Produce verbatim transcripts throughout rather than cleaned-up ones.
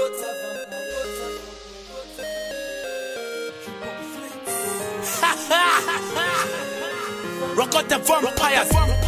Rokota vampires.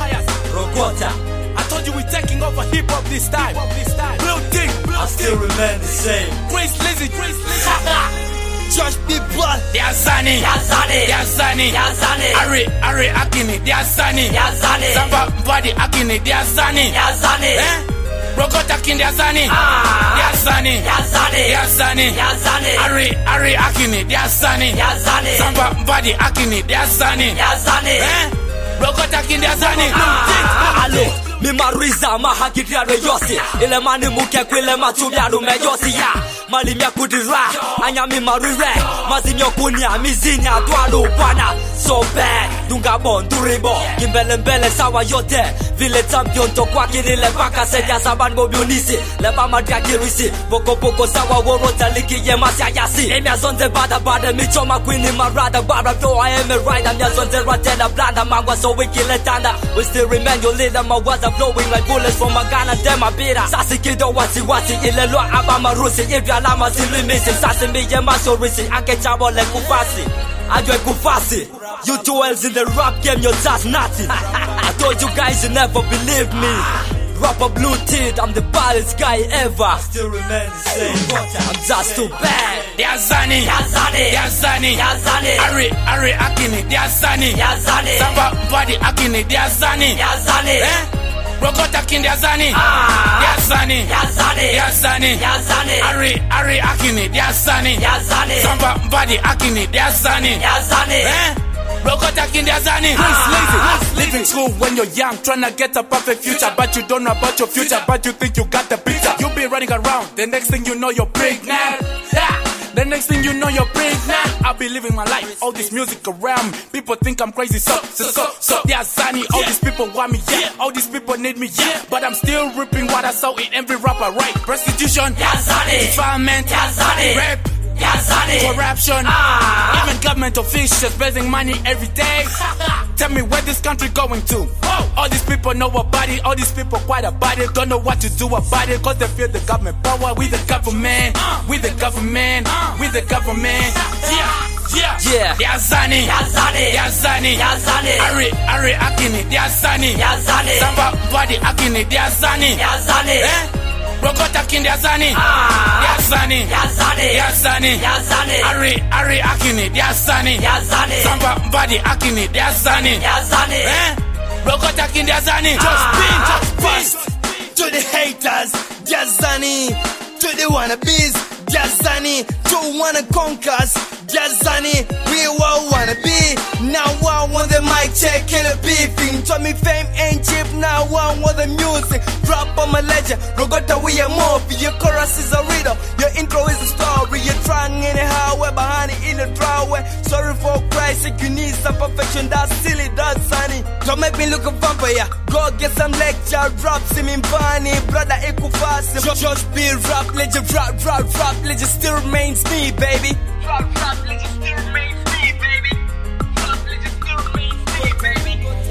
Rokota. I told you we're taking over hip hop this time. Real thing. I still remain the same. Grace Lizzy. Grace Lizzy. Josh B. Blood. They are Sunny. Yazani. Yazani. Yazani. Ari, Ari Akini. They are Sunny. Yazani. Samba Body Akini. They are Sunny. Yazani. Eh? Rokota King. They are Sunny. Ah. They are Sunny. Yazani. They are Sunny. Yazani. Ari, Ari Akini. They are Sunny. Yazani. Samba Body Akini. They are Sunny. Yazani. Eh? Rokota King. They are Sunny. Ah. Allo. Mi mariza mahakidria reyosi ile mani muke kwile matubya rume yosi ya mali mya kudira anya mi marire mazinyo kunya mizinya twalo bwana so bad dunga bon duribo kimbele mbele sawa yote vile champion to kwa kirile paka seja saban bobionisi le mama dia kirisi boko boko sawa woro taliki ye masya yasi emya zonze bada bada mi choma queen marada bada do I am a rider mya zonze ratenda blanda mangwa so wikile tanda we still remain your leader my words are flowing like bullets from a gun and them a beater sasi kido wasi wasi ile lo abama rusi ivya lama silimisi sasi miye masorisi ake chabo le kufasi Adwe kufasi. You two L's in the rap game, you're just nothing. I told you guys you never believed me. Rapper blue teeth, I'm the baddest guy ever. Still remain the same. I'm just too bad. They are Sunny. Yazani. They are Sunny. Yazani. Ari, Ari Akini. They are Sunny. Yazani. Samba Body Akini. They are Sunny. Yazani. Eh? Rokota King. They are Sunny. Ah. They are Sunny. Yazani. They are Sunny. Yazani. Ari, Ari Akini. They are Sunny. Yazani. Samba Body Akini. They are Sunny. Yazani. Eh? Rokota King. They are Sunny. Ah. Leaving school when you're young, trying to get a perfect future, but you don't know about your future, but you think you got the picture. You'll be running around, the next thing you know you're pregnant. Yeah. The next thing you know you're pregnant. I'll be living my life, all this music around me. People think I'm crazy, so, so, so, so. They are Sunny, all these people want me, yeah. All these people need me, yeah. But I'm still ripping what I saw in every rapper, right? Prostitution, Yazani. defilement, Yazani. rape, Yazani. corruption, Ah. even government officials spending money every day. Tell me where this country going to? All these people know about it, all these people quiet about it, don't know what to do about it, cause they feel the government power. We the government, we the government, we the government. Yeah, yeah, Yeah. They are Sunny, Yazani. they are Sunny, Yazani. Ari, Ari Akini, they are Sunny, Yazani. Samba Body Akini, they are Sunny, Yazani. eh? Rokota King, they are Sunny, Ah. they are Sunny, Yazani. they are Sunny, Yazani. Ari, Ari Akini, they are Sunny, Yazani. Samba Body Akini, they are Sunny, Yazani. eh? Rokota King, they are Sunny, just spin, just spin. To the haters, Yazani. To the wannabes, Yazani. To wanna conquer us, Yazani. We all wanna be. Now I want the mic check and a beefing. To me fame ain't cheap, now I want the music. Rap on my legend, Rokota we are more. Your chorus is a riddle, your intro is a story. You're trying anyhow, we're behind it in the driveway. Sorry for Christ, if you need some perfection, that's silly, that's sunny. Don't make me look a vampire. Go get some lecture, rap, see me funny. Brother, Ekufasi. Josh B, rap, legend, rap, rap, rap, legend still remains me, baby. Rap, rap, legend still remains me, baby. Rap, legend still remains me, baby.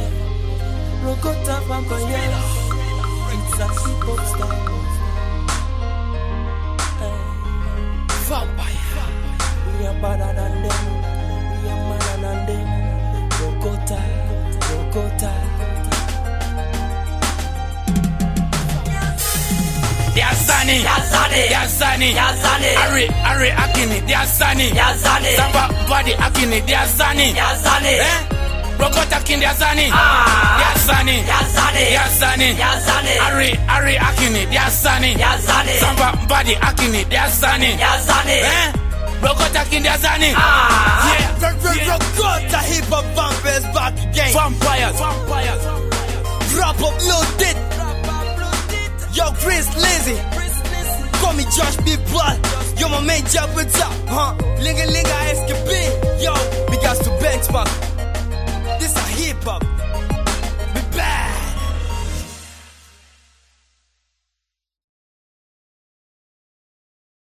Rokota vampire. It's a hip hop style. Vampire. We are better than them. We are better than them. Rokota, Rokota. They are Sunny, Yazani. they are Sunny, Yazani. Ari, Ari Akini, they are Sunny, Yazani. Samba Body Akini, they are Sunny, Yazani. eh? Rokota King, they are Sunny, Ah. they are Sunny, Yazani. they are Sunny, Yazani. Ari, Ari Akini, they are Sunny, Yazani. Samba Body Akini, they are Sunny, Yazani. eh? Rokota King, they are Sunny, Ah. yeah, yeah. Rokota hip hop vampires back again. Vampires, vampires. Rap up little dit. Yo, Chris Lizzy. Call me Josh B. Blood. Yo, my main job with top, huh? Linga Linga S K B. Yo, we got to benchmark. This a hip hop.